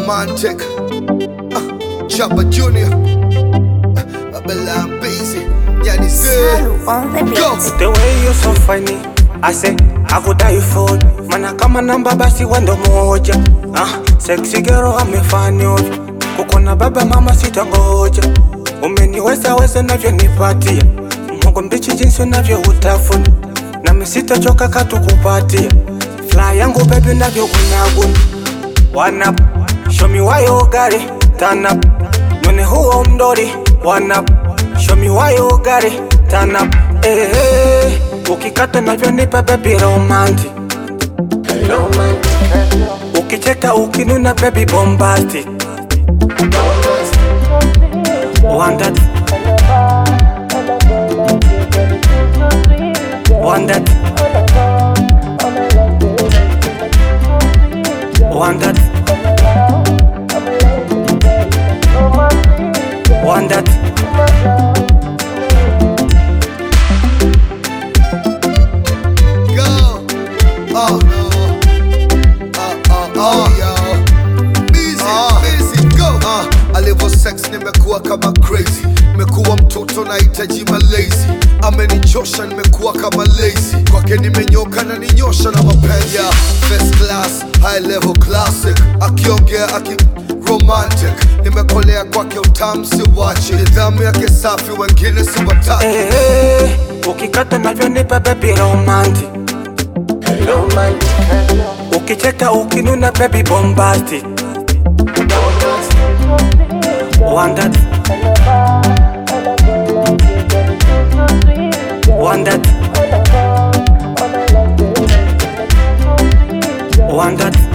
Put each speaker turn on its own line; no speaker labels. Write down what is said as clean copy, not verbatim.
romantic. Chopper Junior, Babylon Busy. Yeah, this
Salu on the beat.
Go.
The way you so funny, I say I could die for you. Mana kama namba basi wendo moja. Sexy girl amefanya ovyo. Kukona baba mama sitangoja. Umeniweza weza navyonipatia. Mungu mbichi jinsi unavyo utafuna. Nami sitachoka katukupatia. Fly yangu baby navyo gunaguna. One up, show me why you got it. Turn up, mwene huo mdori. One up, show me why you got it. Turn up, ukikata navyonipa baby romantic. Ukicheka ukinuna baby bombastic. One that, one that, one that, one that.
Go. Oh no. Yo. Busy, go. Alivyo sex nimekuwa kama crazy. Nimekuwa mtoto nahitaji malezi. Amenichosha nimekuwa kama lazy. Kwake nimenyoka na ninyosha na mapenzi. First class, high level classic. Akiongea romantic. Nimekolea kwake utamu siwachi. Nidhamu yake safi wengine siwataki.
Ukikata navyonipa baby romantic. Ukicheka ukinuna baby bombastic. One that, one that, one that.